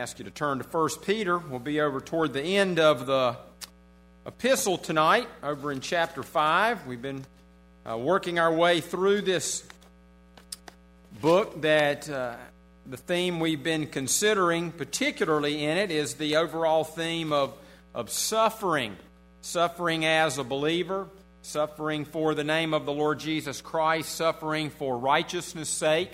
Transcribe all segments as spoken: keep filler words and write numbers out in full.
ask you to turn to First Peter. We'll be over toward the end of the epistle tonight, over in chapter five. We've been uh, working our way through this book that uh, the theme we've been considering, particularly in it, is the overall theme of, of suffering. Suffering as a believer, suffering for the name of the Lord Jesus Christ, suffering for righteousness' sake.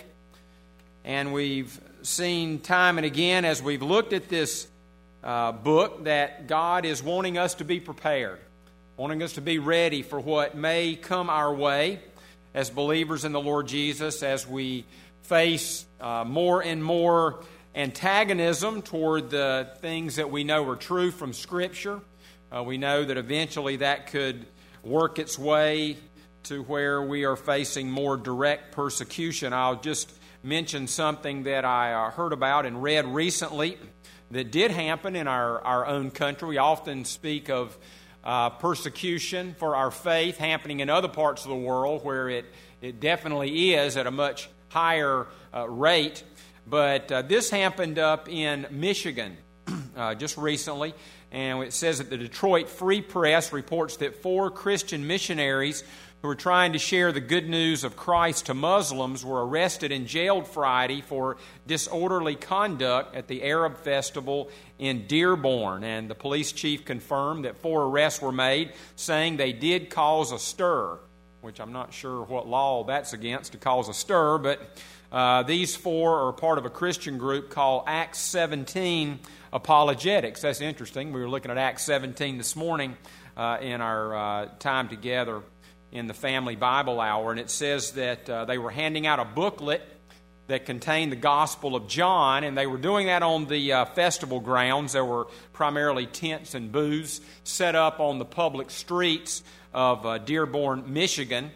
And we've seen time and again as we've looked at this uh, book that God is wanting us to be prepared, wanting us to be ready for what may come our way as believers in the Lord Jesus as we face uh, more and more antagonism toward the things that we know are true from Scripture. Uh, we know that eventually that could work its way to where we are facing more direct persecution. I'll just mention something that I uh, heard about and read recently that did happen in our, our own country. We often speak of uh, persecution for our faith happening in other parts of the world where it, it definitely is at a much higher uh, rate. But uh, this happened up in Michigan uh, just recently. And it says that the Detroit Free Press reports that four Christian missionaries who were trying to share the good news of Christ to Muslims were arrested and jailed Friday for disorderly conduct at the Arab festival in Dearborn. And the police chief confirmed that four arrests were made, saying they did cause a stir, which I'm not sure what law that's against, to cause a stir, but uh, these four are part of a Christian group called Acts seventeen Apologetics. That's interesting. We were looking at Acts seventeen this morning uh, in our uh, time together in the Family Bible Hour, and it says that uh, they were handing out a booklet that contained the Gospel of John, and they were doing that on the uh, festival grounds. There were primarily tents and booths set up on the public streets of uh, Dearborn, Michigan,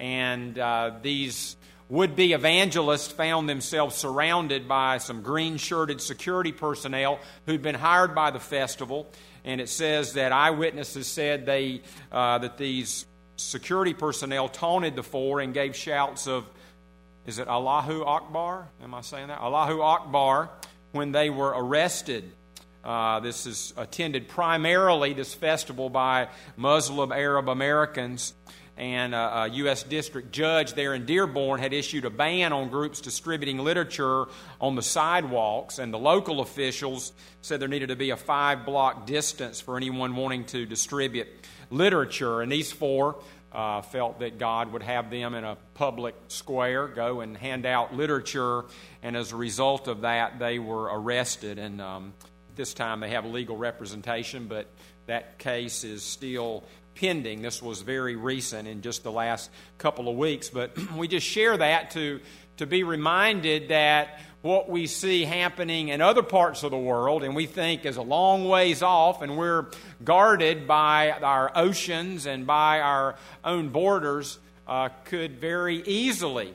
and uh, these would-be evangelists found themselves surrounded by some green-shirted security personnel who'd been hired by the festival. And it says that eyewitnesses said they uh, that these security personnel taunted the four and gave shouts of, is it Allahu Akbar? Am I saying that? Allahu Akbar when they were arrested. Uh, this is attended primarily, this festival, by Muslim Arab Americans. And a, a U S district judge there in Dearborn had issued a ban on groups distributing literature on the sidewalks, and the local officials said there needed to be a five-block distance for anyone wanting to distribute literature. And these four uh, felt that God would have them in a public square go and hand out literature, and as a result of that, they were arrested. And um, this time they have legal representation, but that case is still pending. This was very recent in just the last couple of weeks, but we just share that to, to be reminded that what we see happening in other parts of the world and we think is a long ways off, and we're guarded by our oceans and by our own borders, uh, could very easily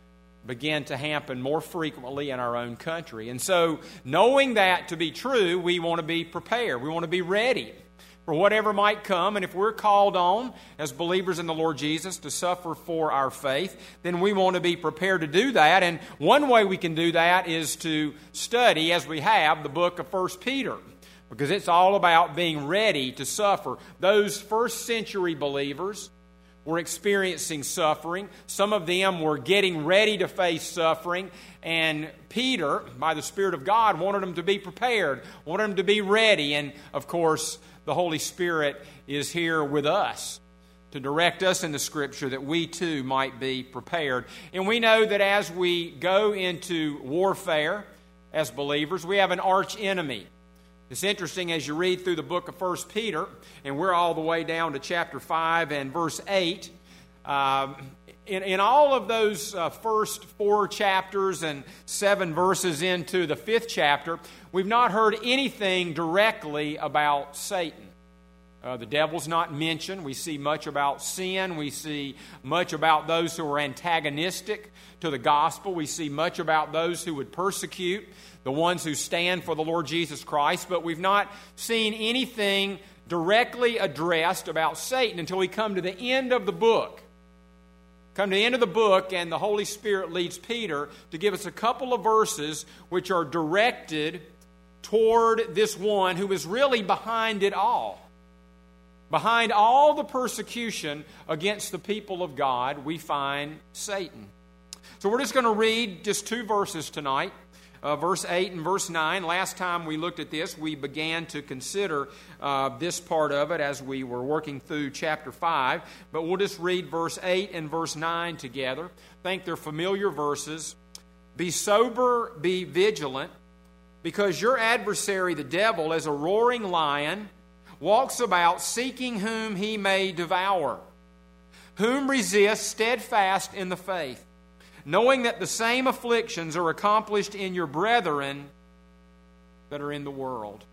begin to happen more frequently in our own country. And so, knowing that to be true, we want to be prepared. We want to be ready for whatever might come. And if we're called on as believers in the Lord Jesus to suffer for our faith, then we want to be prepared to do that. And one way we can do that is to study, as we have, the book of First Peter, because it's all about being ready to suffer. Those first century believers were experiencing suffering. Some of them were getting ready to face suffering. And Peter, by the Spirit of God, wanted them to be prepared, wanted them to be ready. And, of course, the Holy Spirit is here with us to direct us in the Scripture that we too might be prepared. And we know that as we go into warfare as believers, we have an arch enemy. It's interesting as you read through the book of First Peter, and we're all the way down to chapter five and verse eight. Um, in, in all of those uh, first four chapters and seven verses into the fifth chapter, we've not heard anything directly about Satan. Uh, the devil's not mentioned. We see much about sin. We see much about those who are antagonistic to the gospel. We see much about those who would persecute the ones who stand for the Lord Jesus Christ. But we've not seen anything directly addressed about Satan until we come to the end of the book. Come to the end of the book, and the Holy Spirit leads Peter to give us a couple of verses which are directed toward this one who is really behind it all. Behind all the persecution against the people of God, we find Satan. So we're just going to read just two verses tonight, uh, verse eight and verse nine. Last time we looked at this, we began to consider uh, this part of it as we were working through chapter five. But we'll just read verse eight and verse nine together. I think they're familiar verses. Be sober, be vigilant, because your adversary, the devil, as a roaring lion, walks about seeking whom he may devour. Whom resist steadfast in the faith, knowing that the same afflictions are accomplished in your brethren that are in the world.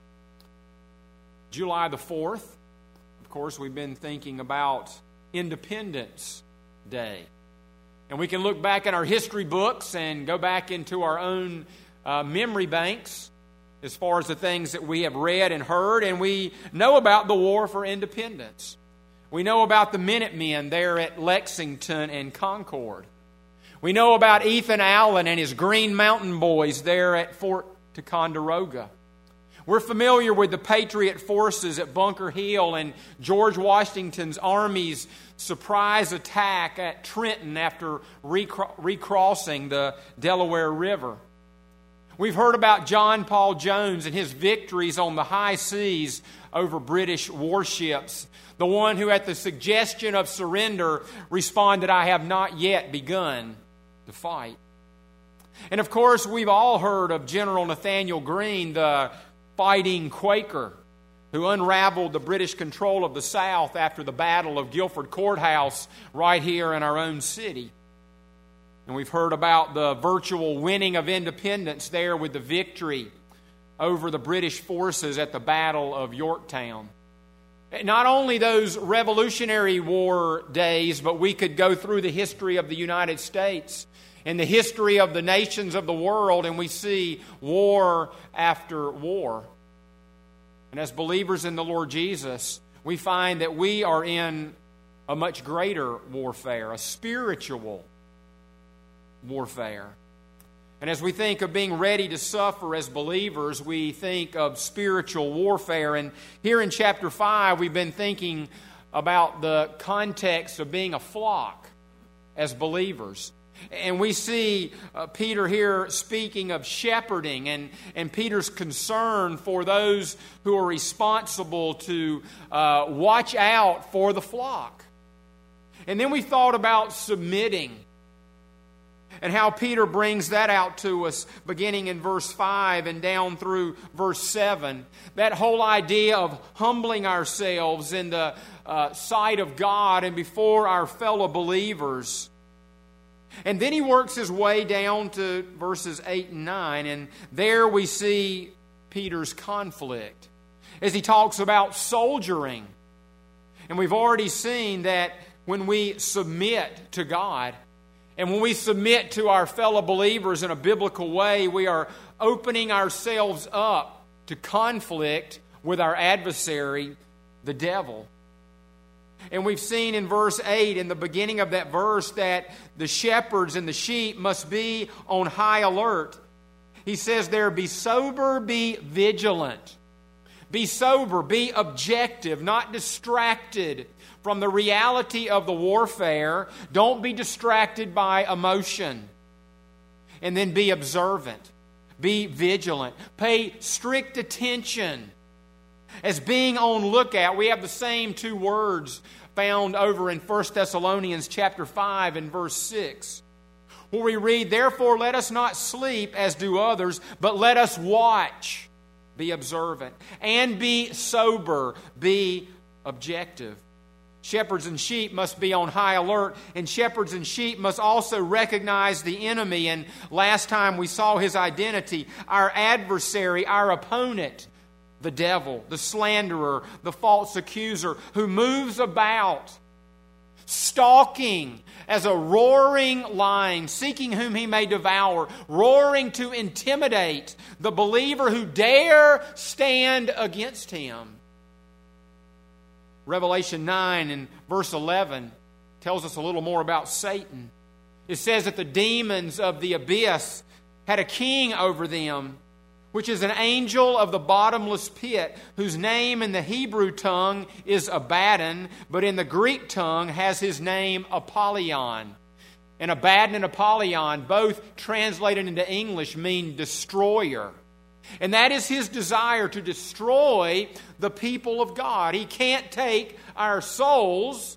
July the fourth, of course, we've been thinking about Independence Day. And we can look back in our history books and go back into our own uh, memory banks as far as the things that we have read and heard, and we know about the War for Independence. We know about the Minutemen there at Lexington and Concord. We know about Ethan Allen and his Green Mountain Boys there at Fort Ticonderoga. We're familiar with the Patriot forces at Bunker Hill and George Washington's Army's surprise attack at Trenton after recro- recrossing the Delaware River. We've heard about John Paul Jones and his victories on the high seas over British warships. The one who, at the suggestion of surrender, responded, "I have not yet begun to fight." And of course, we've all heard of General Nathanael Greene, the fighting Quaker, who unraveled the British control of the South after the Battle of Guilford Courthouse right here in our own city. And we've heard about the virtual winning of independence there with the victory over the British forces at the Battle of Yorktown. Not only those Revolutionary War days, but we could go through the history of the United States and the history of the nations of the world, and we see war after war. And as believers in the Lord Jesus, we find that we are in a much greater warfare, a spiritual warfare. And as we think of being ready to suffer as believers, we think of spiritual warfare. And here in chapter five, we've been thinking about the context of being a flock as believers. And we see uh, Peter here speaking of shepherding and, and Peter's concern for those who are responsible to uh, watch out for the flock. And then we thought about submitting and how Peter brings that out to us beginning in verse five and down through verse seven. That whole idea of humbling ourselves in the uh, sight of God and before our fellow believers. And then he works his way down to verses eight and nine, and there we see Peter's conflict as he talks about soldiering. And we've already seen that when we submit to God, and when we submit to our fellow believers in a biblical way, we are opening ourselves up to conflict with our adversary, the devil. And we've seen in verse eight, in the beginning of that verse, that the shepherds and the sheep must be on high alert. He says there, be sober, be vigilant. Be sober, be objective, not distracted from the reality of the warfare. Don't be distracted by emotion. And then be observant. Be vigilant. Pay strict attention. As being on lookout, we have the same two words found over in First Thessalonians chapter five and verse six, where we read, "Therefore let us not sleep as do others, but let us watch." Be observant. And be sober. Be objective. Shepherds and sheep must be on high alert, and shepherds and sheep must also recognize the enemy. And last time we saw his identity, our adversary, our opponent, the devil, the slanderer, the false accuser, who moves about, stalking as a roaring lion, seeking whom he may devour, roaring to intimidate the believer who dare stand against him. Revelation nine and verse eleven tells us a little more about Satan. It says that the demons of the abyss had a king over them, which is an angel of the bottomless pit, whose name in the Hebrew tongue is Abaddon, but in the Greek tongue has his name Apollyon. And Abaddon and Apollyon, both translated into English, mean destroyer. And that is his desire, to destroy the people of God. He can't take our souls.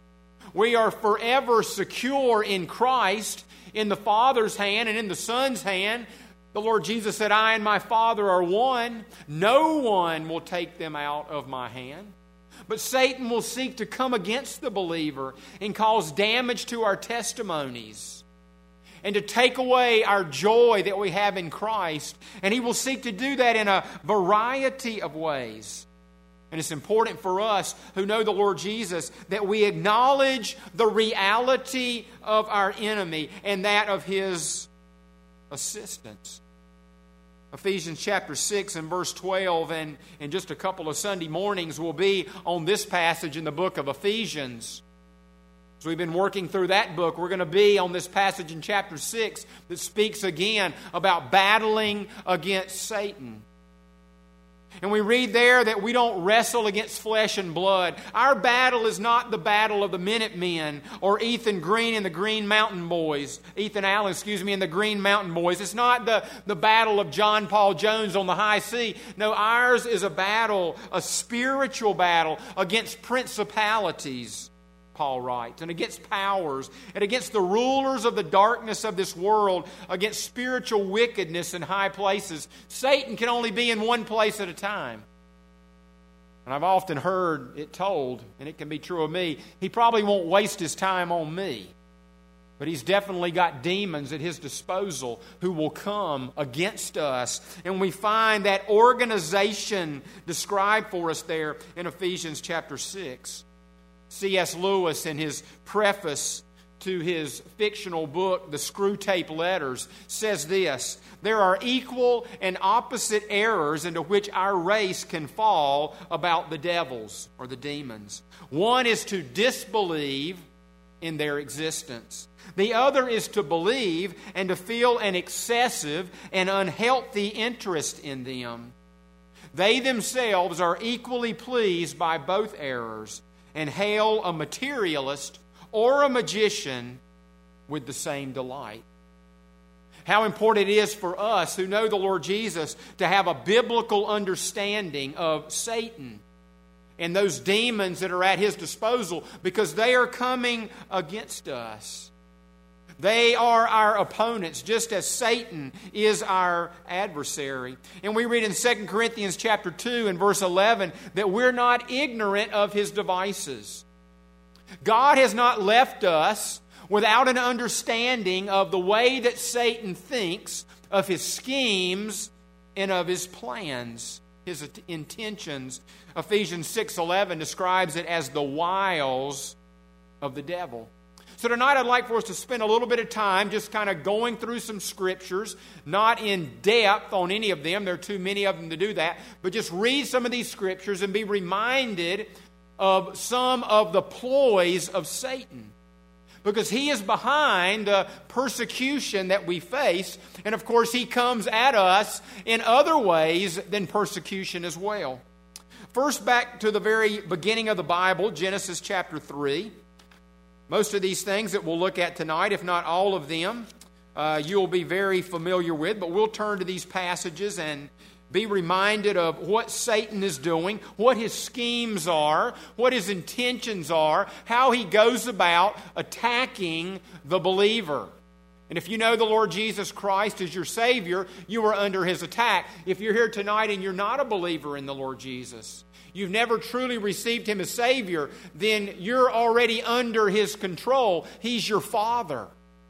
We are forever secure in Christ, in the Father's hand and in the Son's hand. The Lord Jesus said, I and my Father are one. No one will take them out of my hand. But Satan will seek to come against the believer and cause damage to our testimonies and to take away our joy that we have in Christ. And he will seek to do that in a variety of ways. And it's important for us who know the Lord Jesus that we acknowledge the reality of our enemy and that of his assistance. Ephesians chapter six and verse twelve, and in just a couple of Sunday mornings will be on this passage in the book of Ephesians. As we've been working through that book, we're going to be on this passage in chapter six that speaks again about battling against Satan. And we read there that we don't wrestle against flesh and blood. Our battle is not the battle of the Minutemen or Ethan Green and the Green Mountain Boys. Ethan Allen, excuse me, and the Green Mountain Boys. It's not the, the battle of John Paul Jones on the high sea. No, ours is a battle, a spiritual battle against principalities, Paul writes, and against powers, and against the rulers of the darkness of this world, against spiritual wickedness in high places. Satan can only be in one place at a time. And I've often heard it told, and it can be true of me, he probably won't waste his time on me. But he's definitely got demons at his disposal who will come against us. And we find that organization described for us there in Ephesians chapter six. C S Lewis, in his preface to his fictional book, The Screwtape Letters, says this: there are equal and opposite errors into which our race can fall about the devils or the demons. One is to disbelieve in their existence. The other is to believe and to feel an excessive and unhealthy interest in them. They themselves are equally pleased by both errors, and hail a materialist or a magician with the same delight. How important it is for us who know the Lord Jesus to have a biblical understanding of Satan and those demons that are at his disposal, because they are coming against us. They are our opponents, just as Satan is our adversary. And we read in Second Corinthians chapter two and verse eleven that we're not ignorant of his devices. God has not left us without an understanding of the way that Satan thinks, of his schemes, and of his plans, his intentions. Ephesians six eleven describes it as the wiles of the devil. So tonight I'd like for us to spend a little bit of time just kind of going through some scriptures, not in depth on any of them. There are too many of them to do that. But just read some of these scriptures and be reminded of some of the ploys of Satan. Because he is behind the persecution that we face. And of course he comes at us in other ways than persecution as well. First, back to the very beginning of the Bible, Genesis chapter three. Most of these things that we'll look at tonight, if not all of them, uh, you'll be very familiar with. But we'll turn to these passages and be reminded of what Satan is doing, what his schemes are, what his intentions are, how he goes about attacking the believer. And if you know the Lord Jesus Christ as your Savior, you are under his attack. If you're here tonight and you're not a believer in the Lord Jesus, you've never truly received him as Savior, then you're already under his control. He's your Father.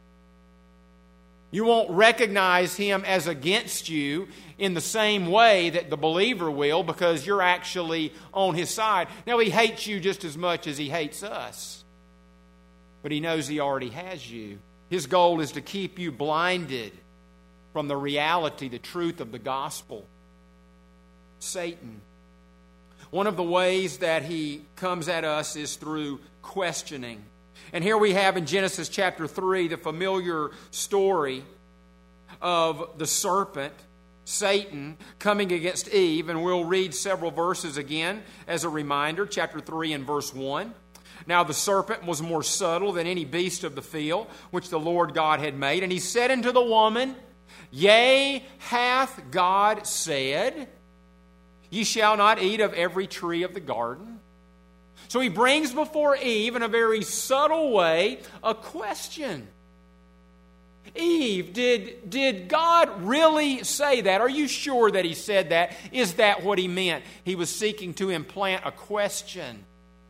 You won't recognize him as against you in the same way that the believer will, because you're actually on his side. Now, he hates you just as much as he hates us, but he knows he already has you. His goal is to keep you blinded from the reality, the truth of the gospel. Satan. One of the ways that he comes at us is through questioning. And here we have in Genesis chapter three the familiar story of the serpent Satan coming against Eve, and we'll read several verses again as a reminder, chapter three and verse one. Now the serpent was more subtle than any beast of the field, which the Lord God had made. And he said unto the woman, Yea, hath God said, Ye shall not eat of every tree of the garden? So he brings before Eve, in a very subtle way, a question. Eve, did, did God really say that? Are you sure that he said that? Is that what he meant? He was seeking to implant a question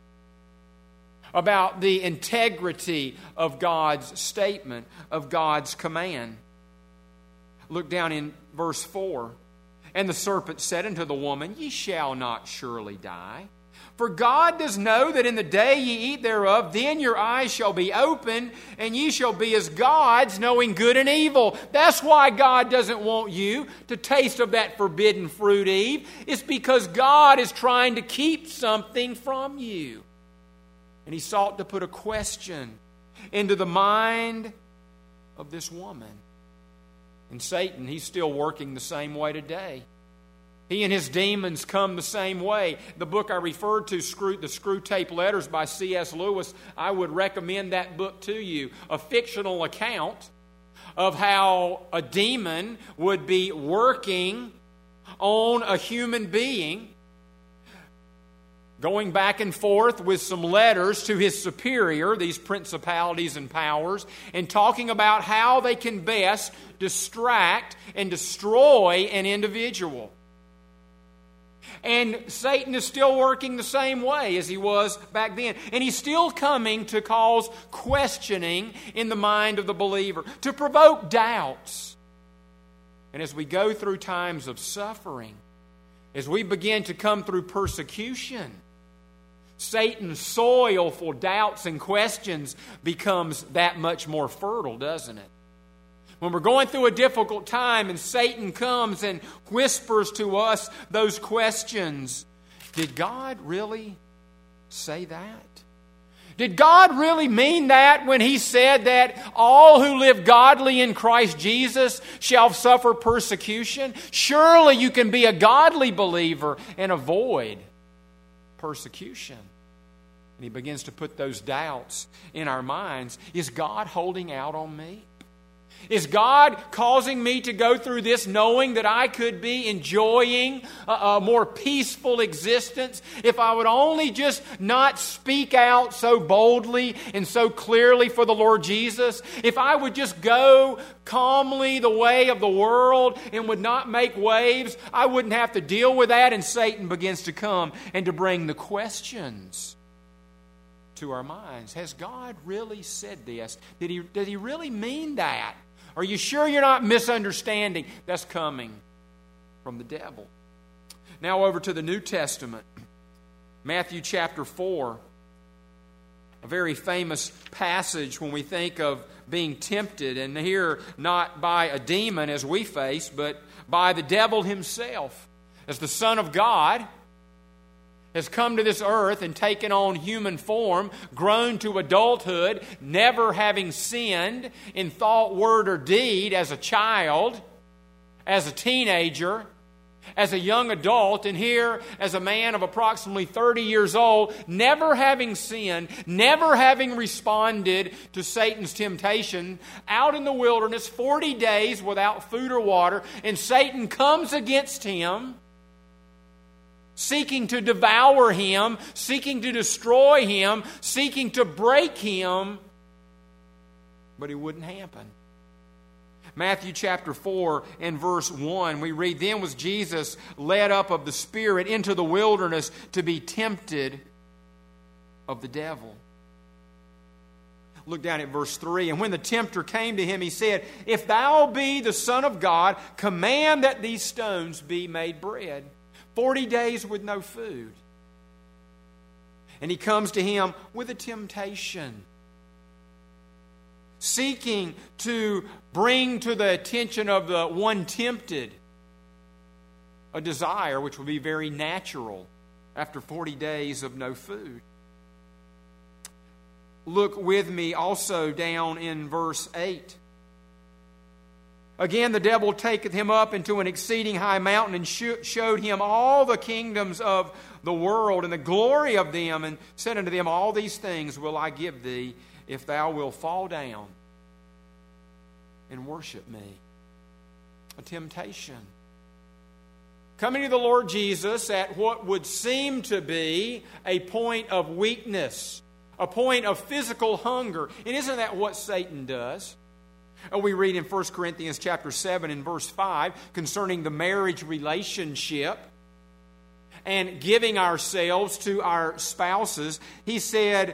about the integrity of God's statement, of God's command. Look down in verse four. And the serpent said unto the woman, Ye shall not surely die. For God does know that in the day ye eat thereof, then your eyes shall be opened, and ye shall be as gods, knowing good and evil. That's why God doesn't want you to taste of that forbidden fruit, Eve. It's because God is trying to keep something from you. And he sought to put a question into the mind of this woman. And Satan, he's still working the same way today. He and his demons come the same way. The book I referred to, Screw, the Screw Tape Letters by C S Lewis, I would recommend that book to you. A fictional account of how a demon would be working on a human being, going back and forth with some letters to his superior, these principalities and powers, and talking about how they can best distract and destroy an individual. And Satan is still working the same way as he was back then. And he's still coming to cause questioning in the mind of the believer, to provoke doubts. And as we go through times of suffering, as we begin to come through persecution, Satan's soil for doubts and questions becomes that much more fertile, doesn't it? When we're going through a difficult time and Satan comes and whispers to us those questions, did God really say that? Did God really mean that when he said that all who live godly in Christ Jesus shall suffer persecution? Surely you can be a godly believer and avoid persecution. And he begins to put those doubts in our minds. Is God holding out on me? Is God causing me to go through this knowing that I could be enjoying a, a more peaceful existence if I would only just not speak out so boldly and so clearly for the Lord Jesus? If I would just go calmly the way of the world and would not make waves, I wouldn't have to deal with that. And Satan begins to come and to bring the questions to our minds. Has God really said this? Did he, did he really mean that? Are you sure you're not misunderstanding? That's coming from the devil. Now over to the New Testament. Matthew chapter four. A very famous passage when we think of being tempted. And here, not by a demon as we face, but by the devil himself. As the Son of God has come to this earth and taken on human form, grown to adulthood, never having sinned in thought, word, or deed as a child, as a teenager, as a young adult, and here as a man of approximately thirty years old, never having sinned, never having responded to Satan's temptation, out in the wilderness, forty days without food or water, and Satan comes against him, seeking to devour him, seeking to destroy him, seeking to break him, but it wouldn't happen. Matthew chapter four and verse one, we read, Then was Jesus led up of the Spirit into the wilderness to be tempted of the devil. Look down at verse three. And when the tempter came to him, he said, If thou be the Son of God, command that these stones be made bread. Forty days with no food. And he comes to him with a temptation, seeking to bring to the attention of the one tempted a desire which would be very natural after forty days of no food. Look with me also down in verse eight Again, the devil taketh him up into an exceeding high mountain and sh- showed him all the kingdoms of the world and the glory of them, and said unto them, all these things will I give thee, if thou wilt fall down and worship me. A temptation. Coming to the Lord Jesus at what would seem to be a point of weakness, a point of physical hunger. And isn't that what Satan does? We read in First Corinthians chapter seven and verse five concerning the marriage relationship and giving ourselves to our spouses. He said,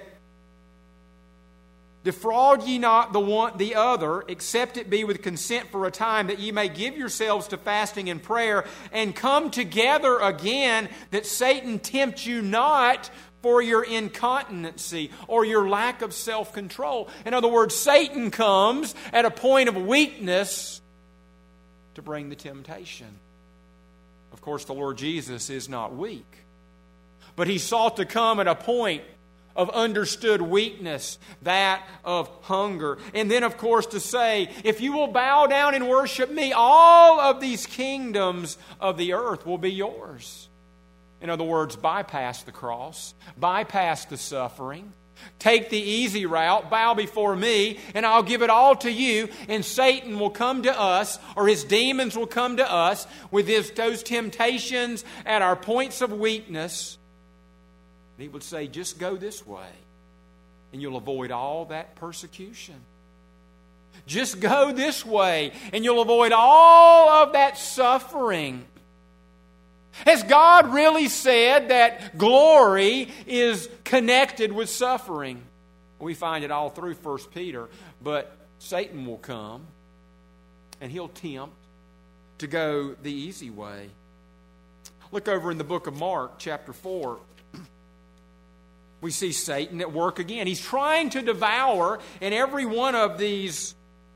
defraud ye not the one the other, except it be with consent for a time, that ye may give yourselves to fasting and prayer, and come together again, that Satan tempt you not for your incontinency or your lack of self-control. In other words, Satan comes at a point of weakness to bring the temptation. Of course, the Lord Jesus is not weak, but He sought to come at a point of understood weakness, that of hunger. And then, of course, to say, if you will bow down and worship me, all of these kingdoms of the earth will be yours. In other words, bypass the cross, bypass the suffering, take the easy route, bow before me, and I'll give it all to you, and Satan will come to us, or his demons will come to us with his, those temptations at our points of weakness. And he would say, just go this way, and you'll avoid all that persecution. Just go this way, and you'll avoid all of that suffering. Has God really said that glory is connected with suffering? We find it all through First Peter, but Satan will come and he'll tempt to go the easy way. Look over in the book of Mark, chapter four. We see Satan at work again. He's trying to devour in every one of these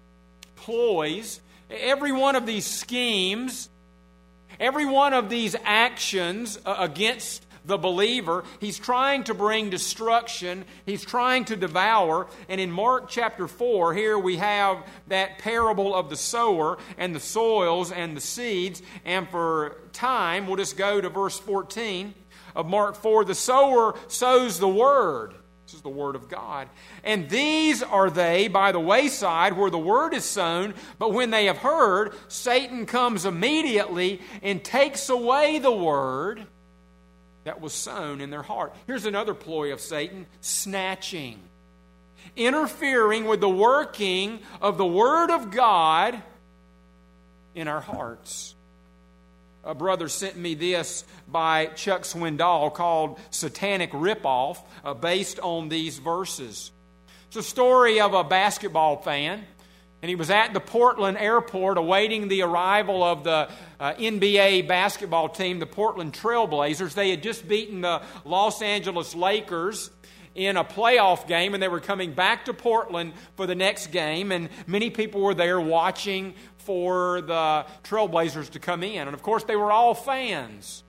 ploys, every one of these schemes, every one of these actions against the believer. He's trying to bring destruction. He's trying to devour. And in Mark chapter four, here we have that parable of the sower and the soils and the seeds. And for time, we'll just go to verse fourteen of Mark four. The sower sows the word. This is the word of God. And these are they by the wayside where the word is sown, but when they have heard, Satan comes immediately and takes away the word that was sown in their heart. Here's another ploy of Satan: snatching, interfering with the working of the word of God in our hearts. A brother sent me this by Chuck Swindoll called Satanic Ripoff, uh, based on these verses. It's a story of a basketball fan, and he was at the Portland airport awaiting the arrival of the uh, N B A basketball team, the Portland Trail Blazers. They had just beaten the Los Angeles Lakers in a playoff game, and they were coming back to Portland for the next game, and many people were there watching for the Trailblazers to come in. And of course, they were all fans.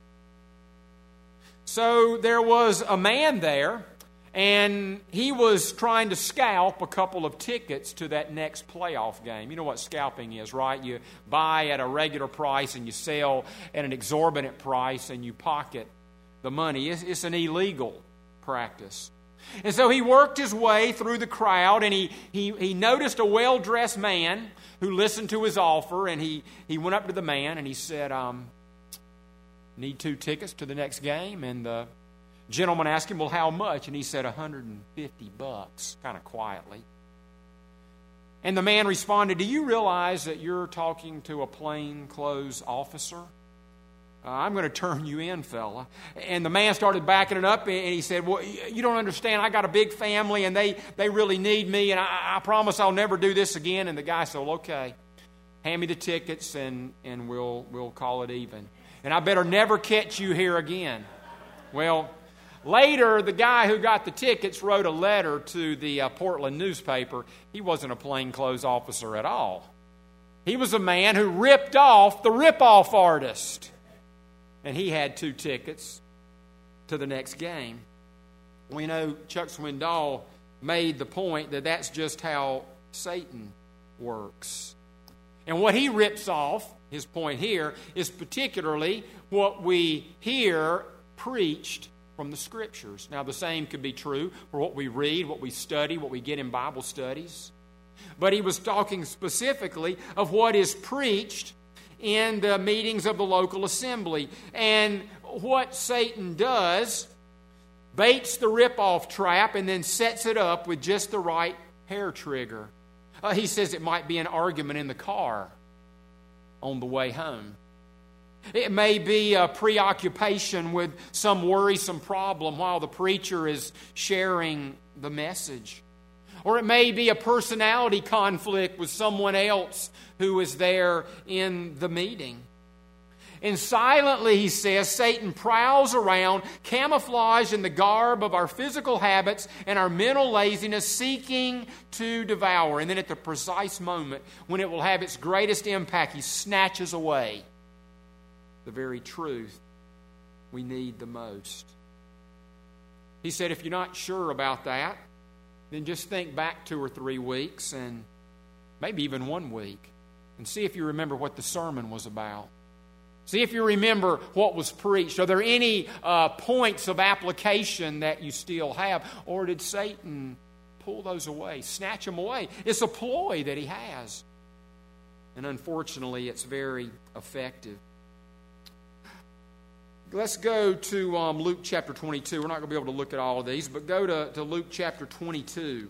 So there was a man there, and he was trying to scalp a couple of tickets to that next playoff game. You know what scalping is, right? You buy at a regular price and you sell at an exorbitant price and you pocket the money. It's, it's an illegal practice. And so he worked his way through the crowd, and he, he, he noticed a well-dressed man who listened to his offer, and he, he went up to the man and he said, um, need two tickets to the next game? And the gentleman asked him, well, how much? And he said, one hundred fifty bucks, kind of quietly. And the man responded, do you realize that you're talking to a plainclothes officer? Uh, I'm going to turn you in, fella. And the man started backing it up, and he said, well, you don't understand. I got a big family, and they, they really need me, and I, I promise I'll never do this again. And the guy said, well, okay, hand me the tickets, and, and we'll, we'll call it even. And I better never catch you here again. Well, later, the guy who got the tickets wrote a letter to the uh, Portland newspaper. He wasn't a plainclothes officer at all. He was a man who ripped off the rip-off artist. And he had two tickets to the next game. We know Chuck Swindoll made the point that that's just how Satan works. And what he rips off, his point here, is particularly what we hear preached from the Scriptures. Now, the same could be true for what we read, what we study, what we get in Bible studies. But he was talking specifically of what is preached in the meetings of the local assembly. And what Satan does, baits the rip-off trap and then sets it up with just the right hair trigger. Uh, he says it might be an argument in the car on the way home. It may be a preoccupation with some worrisome problem while the preacher is sharing the message. Or it may be a personality conflict with someone else who is there in the meeting. And silently, he says, Satan prowls around, camouflaged in the garb of our physical habits and our mental laziness, seeking to devour. And then at the precise moment when it will have its greatest impact, he snatches away the very truth we need the most. He said, if you're not sure about that, then just think back two or three weeks and maybe even one week and see if you remember what the sermon was about. See if you remember what was preached. Are there any uh, points of application that you still have? Or did Satan pull those away, snatch them away? It's a ploy that he has. And unfortunately, it's very effective. Let's go to um, Luke chapter twenty-two. We're not going to be able to look at all of these, but go to, to Luke chapter twenty-two.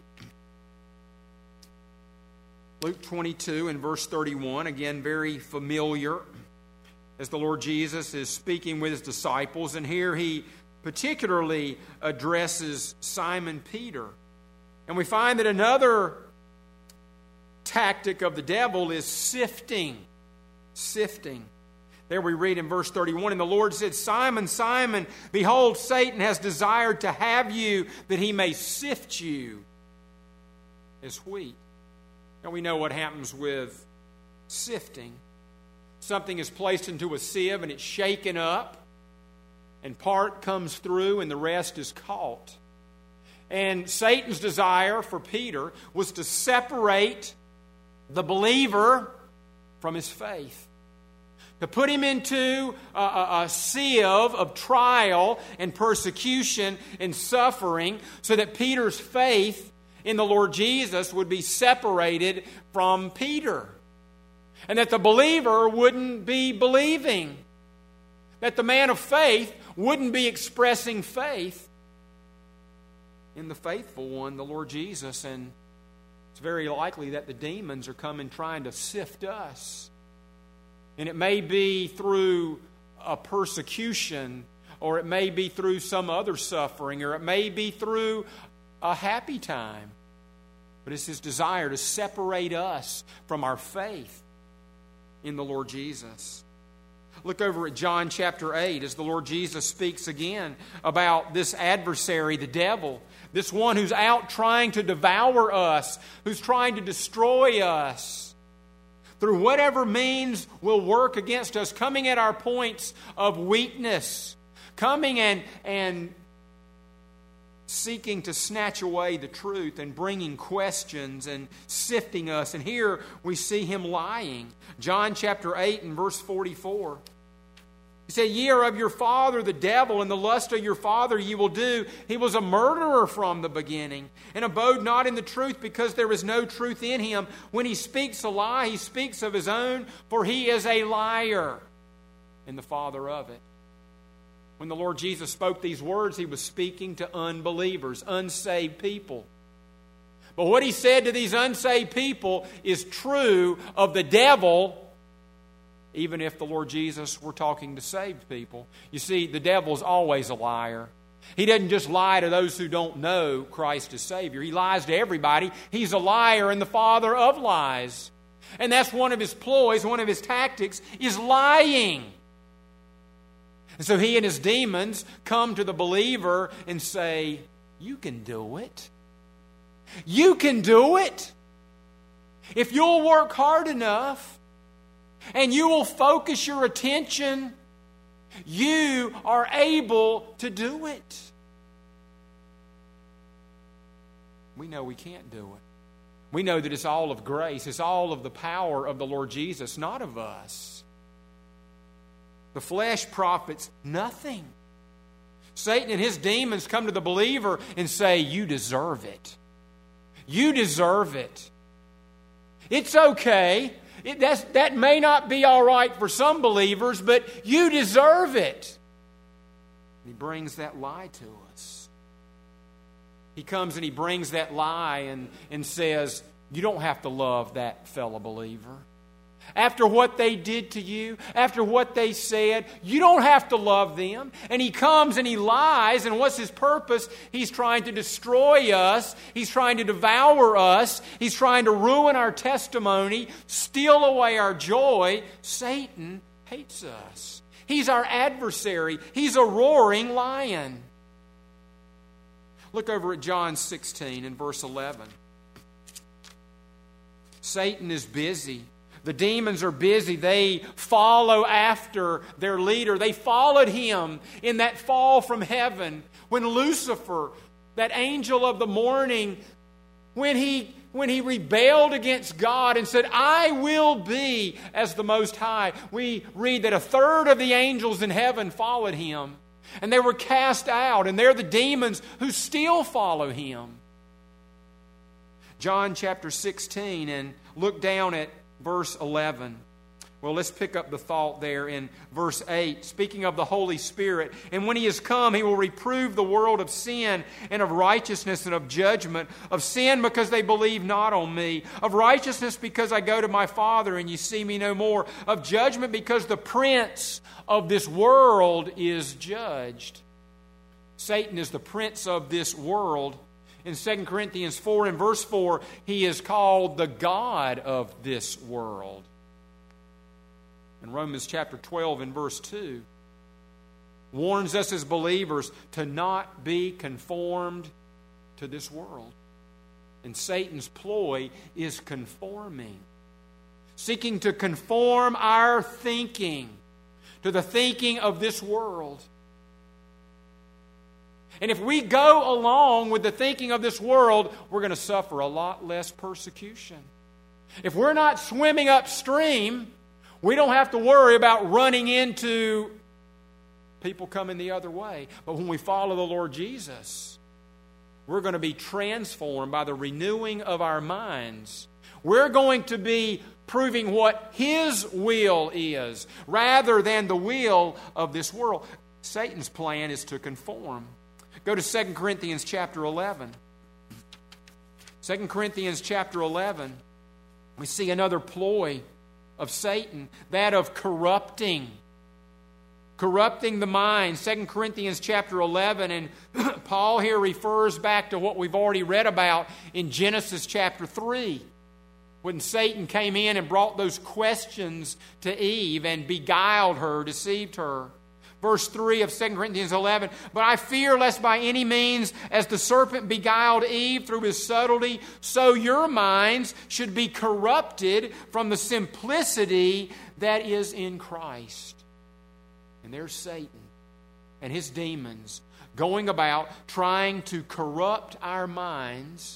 Luke twenty-two and verse thirty-one, again, very familiar as the Lord Jesus is speaking with his disciples. And here he particularly addresses Simon Peter. And we find that another tactic of the devil is sifting. Sifting. There we read in verse thirty-one, and the Lord said, Simon, Simon, behold, Satan has desired to have you that he may sift you as wheat. Now we know what happens with sifting. Something is placed into a sieve and it's shaken up, and part comes through and the rest is caught. And Satan's desire for Peter was to separate the believer from his faith. To put him into a, a, a sieve of trial and persecution and suffering so that Peter's faith in the Lord Jesus would be separated from Peter. And that the believer wouldn't be believing. That the man of faith wouldn't be expressing faith in the faithful one, the Lord Jesus. And it's very likely that the demons are coming trying to sift us. And it may be through a persecution, or it may be through some other suffering, or it may be through a happy time. But it's his desire to separate us from our faith in the Lord Jesus. Look over at John chapter eight as the Lord Jesus speaks again about this adversary, the devil, this one who's out trying to devour us, who's trying to destroy us through whatever means will work against us, coming at our points of weakness, coming and, and seeking to snatch away the truth and bringing questions and sifting us. And here we see him lying. John chapter eight and verse forty-four. He said, Ye are of your father the devil, and the lust of your father ye will do. He was a murderer from the beginning, and abode not in the truth, because there is no truth in him. When he speaks a lie, he speaks of his own, for he is a liar, and the father of it. When the Lord Jesus spoke these words, he was speaking to unbelievers, unsaved people. But what he said to these unsaved people is true of the devil, even if the Lord Jesus were talking to saved people. You see, the devil's always a liar. He doesn't just lie to those who don't know Christ as Savior. He lies to everybody. He's a liar and the father of lies. And that's one of his ploys, one of his tactics, is lying. And so he and his demons come to the believer and say, you can do it. You can do it. If you'll work hard enough, and you will focus your attention, you are able to do it. We know we can't do it. We know that it's all of grace. It's all of the power of the Lord Jesus, not of us. The flesh profits nothing. Satan and his demons come to the believer and say, you deserve it. You deserve it. It's okay. It, that's, that may not be all right for some believers, but you deserve it. He brings that lie to us. He comes and he brings that lie and, and says, you don't have to love that fellow believer. After what they did to you, after what they said, you don't have to love them. And he comes and he lies, and what's his purpose? He's trying to destroy us. He's trying to devour us. He's trying to ruin our testimony, steal away our joy. Satan hates us. He's our adversary. He's a roaring lion. Look over at John sixteen and verse eleven. Satan is busy. The demons are busy. They follow after their leader. They followed him in that fall from heaven when Lucifer, that angel of the morning, when he, when he rebelled against God and said, I will be as the Most High. We read that a third of the angels in heaven followed him. And they were cast out. And they're the demons who still follow him. John chapter sixteen, and look down at verse eleven. Well, let's pick up the thought there in verse eight. Speaking of the Holy Spirit, and when he is come, he will reprove the world of sin and of righteousness and of judgment. Of sin because they believe not on me. Of righteousness because I go to my Father and you see me no more. Of judgment because the prince of this world is judged. Satan is the prince of this world. In Second Corinthians four and verse four, he is called the God of this world. In Romans chapter twelve and verse two, warns us as believers to not be conformed to this world. And Satan's ploy is conforming. Seeking to conform our thinking to the thinking of this world. And if we go along with the thinking of this world, we're going to suffer a lot less persecution. If we're not swimming upstream, we don't have to worry about running into people coming the other way. But when we follow the Lord Jesus, we're going to be transformed by the renewing of our minds. We're going to be proving what His will is rather than the will of this world. Satan's plan is to conform. Go to Second Corinthians chapter eleven. Second Corinthians chapter eleven. We see another ploy of Satan, that of corrupting. Corrupting the mind. Second Corinthians chapter eleven. And Paul here refers back to what we've already read about in Genesis chapter three. When Satan came in and brought those questions to Eve and beguiled her, deceived her. Verse three of Second Corinthians eleven, but I fear lest by any means, as the serpent beguiled Eve through his subtlety, so your minds should be corrupted from the simplicity that is in Christ. And there's Satan and his demons going about trying to corrupt our minds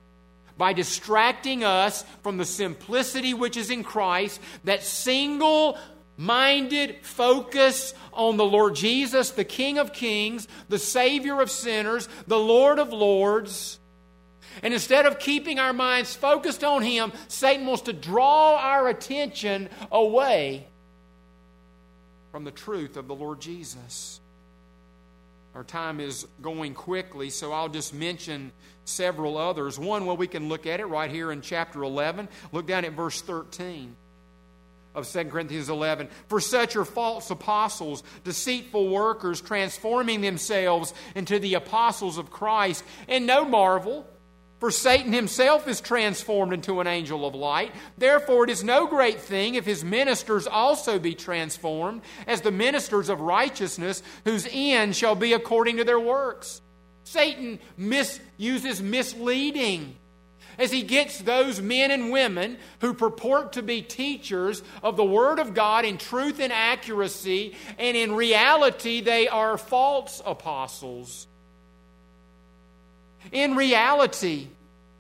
by distracting us from the simplicity which is in Christ, that single minded focus on the Lord Jesus, the King of Kings, the Savior of sinners, the Lord of Lords. And instead of keeping our minds focused on Him, Satan wants to draw our attention away from the truth of the Lord Jesus. Our time is going quickly, so I'll just mention several others. One, well, we can look at it right here in chapter eleven. Look down at verse thirteen. Of Second Corinthians eleven. For such are false apostles, deceitful workers, transforming themselves into the apostles of Christ. And no marvel, for Satan himself is transformed into an angel of light. Therefore it is no great thing if his ministers also be transformed as the ministers of righteousness, whose end shall be according to their works. Satan misuses misleading as he gets those men and women who purport to be teachers of the Word of God in truth and accuracy, and in reality they are false apostles. In reality,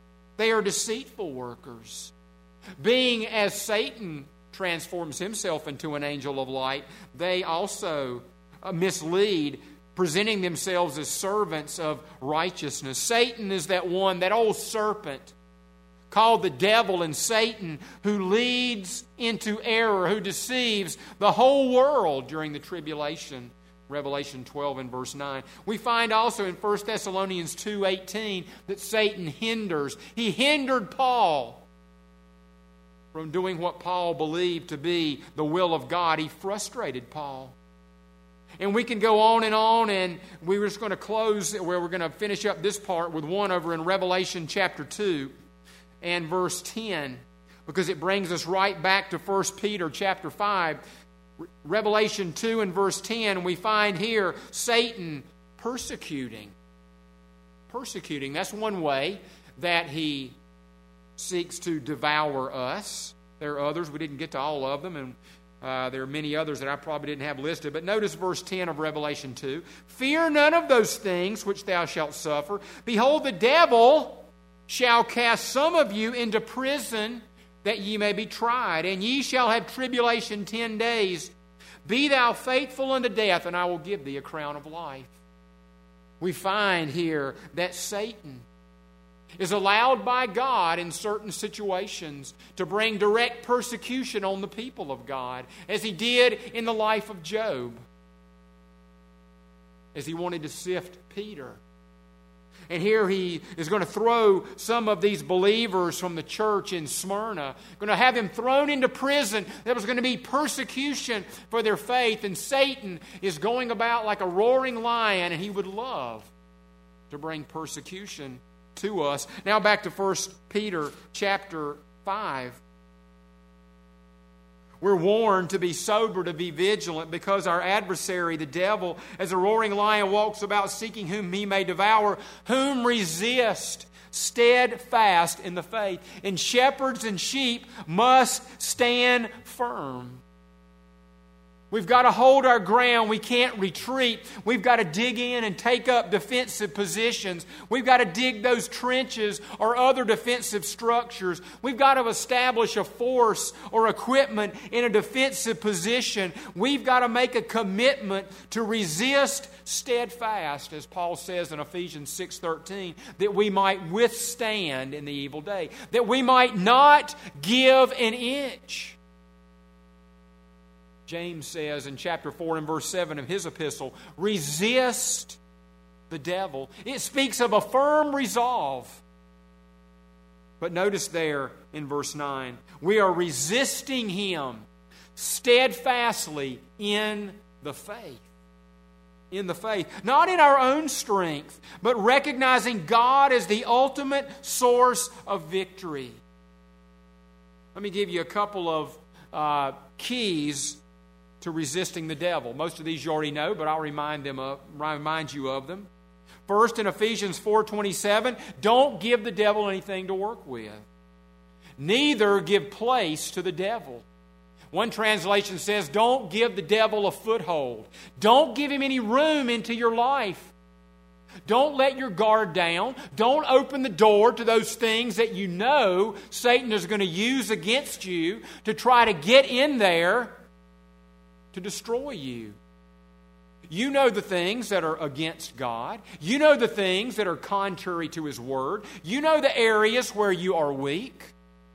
They are deceitful workers. Being as Satan transforms himself into an angel of light, they also mislead, presenting themselves as servants of righteousness. Satan is that one, that old serpent called the devil and Satan, who leads into error, who deceives the whole world during the tribulation. Revelation twelve and verse nine. We find also in First Thessalonians two eighteen that Satan hinders. He hindered Paul from doing what Paul believed to be the will of God. He frustrated Paul. And we can go on and on, and we're just going to close where we're going to finish up this part with one over in Revelation chapter two and verse ten, because it brings us right back to First Peter chapter five. Revelation two and verse ten, we find here Satan persecuting. Persecuting. That's one way that he seeks to devour us. There are others. We didn't get to all of them, and uh, there are many others that I probably didn't have listed. But notice verse ten of Revelation two. Fear none of those things which thou shalt suffer. Behold, the devil shall cast some of you into prison, that ye may be tried, and ye shall have tribulation ten days. Be thou faithful unto death, and I will give thee a crown of life. We find here that Satan is allowed by God in certain situations to bring direct persecution on the people of God, as he did in the life of Job, as he wanted to sift Peter. And here he is going to throw some of these believers from the church in Smyrna, going to have them thrown into prison. There was going to be persecution for their faith. And Satan is going about like a roaring lion, and he would love to bring persecution to us. Now back to First Peter chapter five. We're warned to be sober, to be vigilant, because our adversary, the devil, as a roaring lion, walks about seeking whom he may devour. Whom resist, steadfast in the faith. And shepherds and sheep must stand firm. We've got to hold our ground. We can't retreat. We've got to dig in and take up defensive positions. We've got to dig those trenches or other defensive structures. We've got to establish a force or equipment in a defensive position. We've got to make a commitment to resist steadfast, as Paul says in Ephesians six thirteen, that we might withstand in the evil day, that we might not give an inch. James says in chapter four and verse seven of his epistle, resist the devil. It speaks of a firm resolve. But notice there in verse nine, we are resisting him steadfastly in the faith. In the faith. Not in our own strength, but recognizing God as the ultimate source of victory. Let me give you a couple of uh, keys to resisting the devil. Most of these you already know, but I'll remind them of, remind you of them. First, in Ephesians four twenty-seven, don't give the devil anything to work with. Neither give place to the devil. One translation says, don't give the devil a foothold. Don't give him any room into your life. Don't let your guard down. Don't open the door to those things that you know Satan is going to use against you to try to get in there to destroy you. You know the things that are against God. You know the things that are contrary to His Word. You know the areas where you are weak.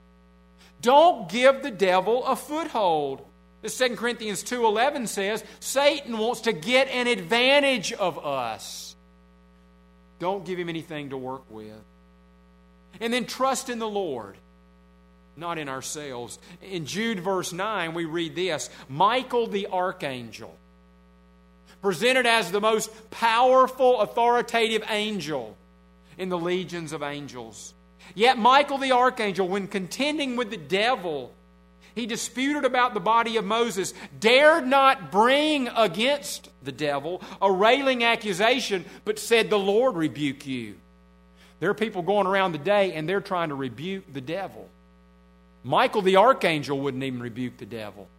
Don't give the devil a foothold. As Second Corinthians two eleven says, Satan wants to get an advantage of us. Don't give him anything to work with. And then trust in the Lord, not in ourselves. In Jude verse nine, we read this, Michael the archangel, presented as the most powerful, authoritative angel in the legions of angels. Yet Michael the archangel, when contending with the devil, he disputed about the body of Moses, dared not bring against the devil a railing accusation, but said, the Lord rebuke you. There are people going around today and they're trying to rebuke the devil. Michael the archangel wouldn't even rebuke the devil.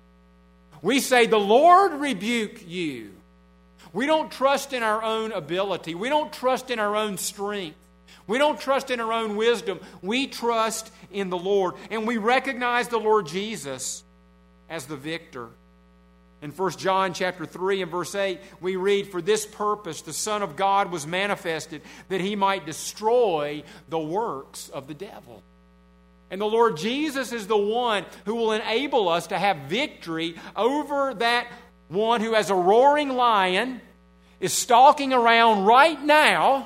We say, the Lord rebuke you. We don't trust in our own ability. We don't trust in our own strength. We don't trust in our own wisdom. We trust in the Lord. And we recognize the Lord Jesus as the victor. In First John chapter three and verse eight, we read, "For this purpose the Son of God was manifested, that He might destroy the works of the devil." And the Lord Jesus is the one who will enable us to have victory over that one who, as a roaring lion, is stalking around right now,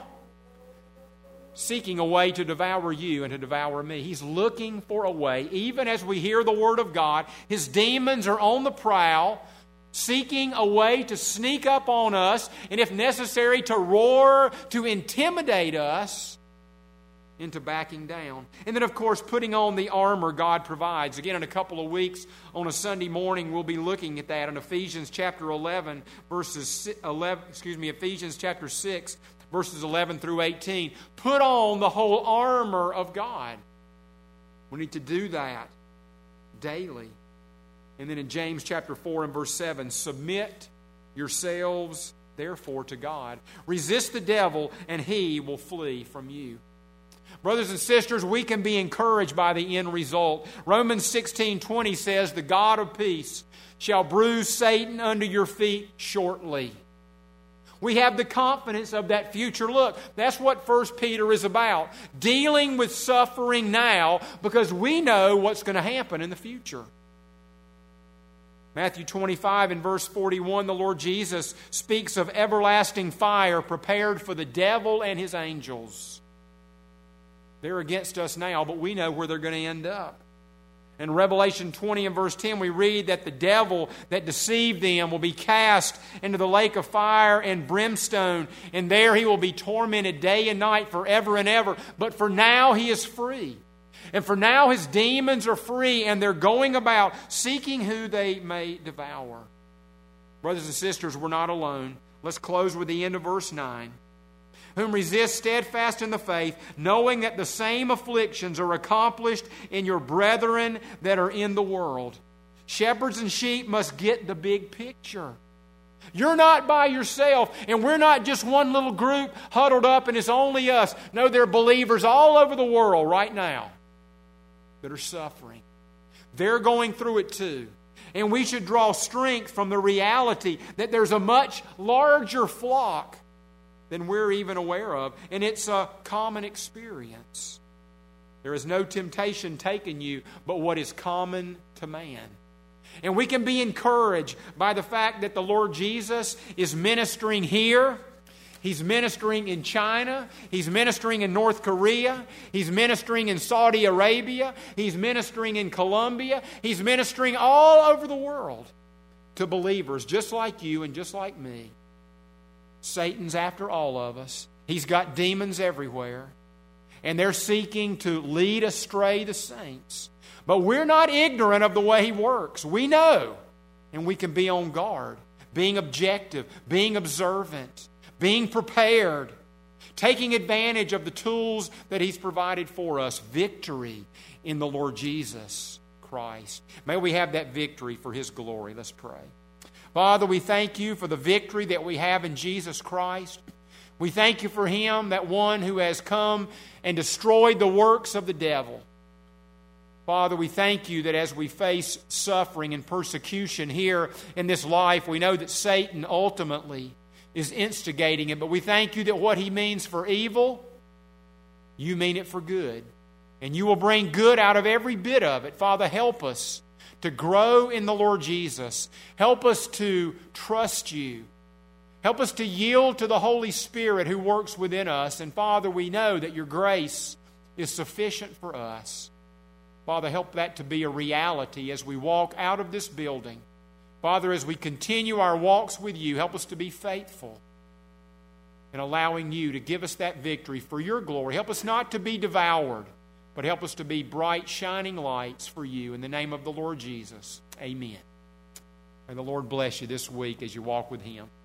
seeking a way to devour you and to devour me. He's looking for a way. Even as we hear the Word of God, his demons are on the prowl, seeking a way to sneak up on us, and if necessary, to roar, to intimidate us into backing down. And then, of course, putting on the armor God provides. Again, in a couple of weeks, on a Sunday morning, we'll be looking at that in Ephesians chapter eleven, verses eleven. Excuse me, Ephesians chapter six, verses eleven through eighteen. Put on the whole armor of God. We need to do that daily. And then in James chapter four and verse seven, submit yourselves therefore to God. Resist the devil, and he will flee from you. Brothers and sisters, we can be encouraged by the end result. Romans sixteen twenty says, "The God of peace shall bruise Satan under your feet shortly." We have the confidence of that future look. That's what First Peter is about. Dealing with suffering now because we know what's going to happen in the future. Matthew twenty-five and verse forty-one, the Lord Jesus speaks of everlasting fire prepared for the devil and his angels. They're against us now, but we know where they're going to end up. In Revelation twenty and verse ten, we read that the devil that deceived them will be cast into the lake of fire and brimstone, and there he will be tormented day and night forever and ever. But for now he is free. And for now his demons are free, and they're going about seeking who they may devour. Brothers and sisters, we're not alone. Let's close with the end of verse nine. Whom resist steadfast in the faith, knowing that the same afflictions are accomplished in your brethren that are in the world. Shepherds and sheep must get the big picture. You're not by yourself, and we're not just one little group huddled up and it's only us. No, there are believers all over the world right now that are suffering. They're going through it too. And we should draw strength from the reality that there's a much larger flock than we're even aware of, and it's a common experience. There is no temptation taking you but what is common to man. And we can be encouraged by the fact that the Lord Jesus is ministering here. He's ministering in China. He's ministering in North Korea. He's ministering in Saudi Arabia. He's ministering in Colombia. He's ministering all over the world to believers just like you and just like me. Satan's after all of us. He's got demons everywhere. And they're seeking to lead astray the saints. But we're not ignorant of the way he works. We know. And we can be on guard. Being objective. Being observant. Being prepared. Taking advantage of the tools that he's provided for us. Victory in the Lord Jesus Christ. May we have that victory for his glory. Let's pray. Father, we thank you for the victory that we have in Jesus Christ. We thank you for him, that one who has come and destroyed the works of the devil. Father, we thank you that as we face suffering and persecution here in this life, we know that Satan ultimately is instigating it. But we thank you that what he means for evil, you mean it for good. And you will bring good out of every bit of it. Father, help us to grow in the Lord Jesus. Help us to trust you. Help us to yield to the Holy Spirit who works within us. And Father, we know that your grace is sufficient for us. Father, help that to be a reality as we walk out of this building. Father, as we continue our walks with you, help us to be faithful in allowing you to give us that victory for your glory. Help us not to be devoured, but help us to be bright, shining lights for you. In the name of the Lord Jesus, amen. May the Lord bless you this week as you walk with him.